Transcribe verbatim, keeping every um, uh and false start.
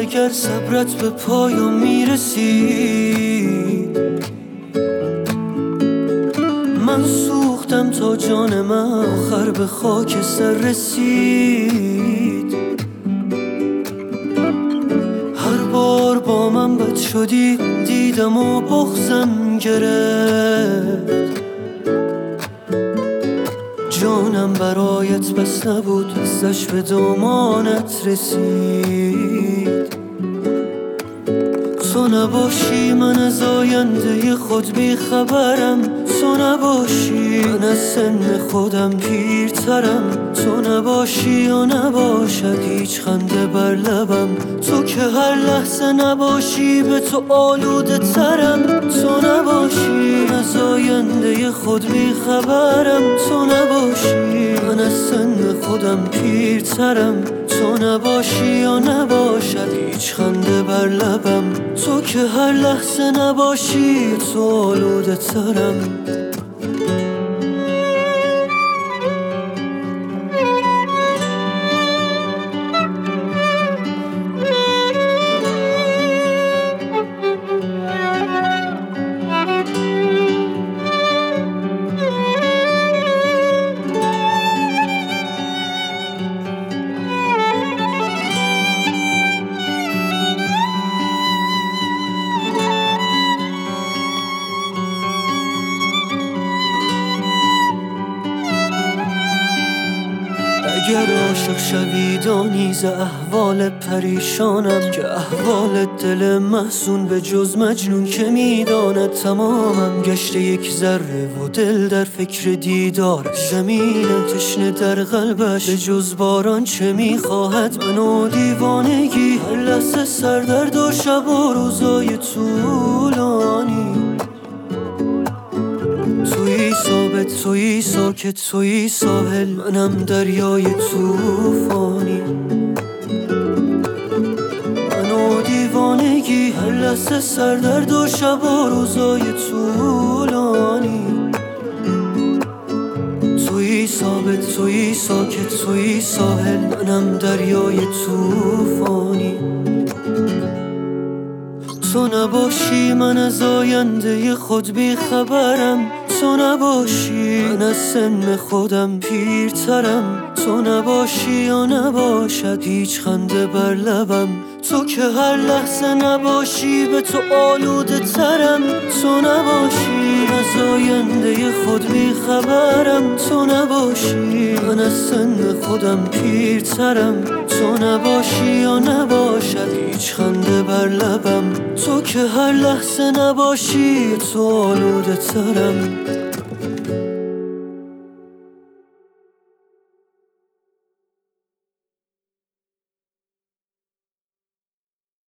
اگر صبرت به پایان میرسید. من سوختم تا جان من آخر به خاک سر رسید. هر بار با من بد شدی دیدم و بغضم گرفت. جانم برایت بس نبود ازش به دامانت رسید. تو نباشی من از آینده خود بی خبرم. تو نباشی من از سن خودم پیرترم. تو نباشی و نباشد هیچ خنده بر لبم. تو که هر لحظه نباشی به تو آلوده ترم. تو نباشی از آینده خود بی خبرم. تو نباشی من از سن خودم پیرترم. تو نباشی و نباشد هیچ خنده بر لبم. تو که هر لحظه نباشی تو آلوده ترم. اگر عاشق شوی دانی ز احوال پریشانم که احوال دل محزون به جز مجنون که میداند. تمامم گشته یک ذره و دل در فکر دیدار. زمین تشنه در قلبش به جز باران چه میخواهد. من و دیوانگی هر لحظه سردرد و شب و روزای طولانی. تویی ثابت تویی ساکت تویی ساحل منم دریای طوفانی. من و دیوانگی هر لحظه سردرد و شب و روزای طولانی. تویی ثابت تویی ساکت تویی ساحل منم دریای طوفانی. تو نباشی من از آینده خود بی خبرم. تو نباشی من از سن خودم پیرترم. تو نباشی و نباشد هیچ خنده بر لبم. تو که هر لحظه نباشی به تو آلوده ترم. تو نباشی از آینده خود بی خبرم. تو نباشی من از سن خودم پیرترم. تو نباشی و نباشد هیچ خنده بر لبم. تو که هر لحظه نباشی تو آلوده ترم.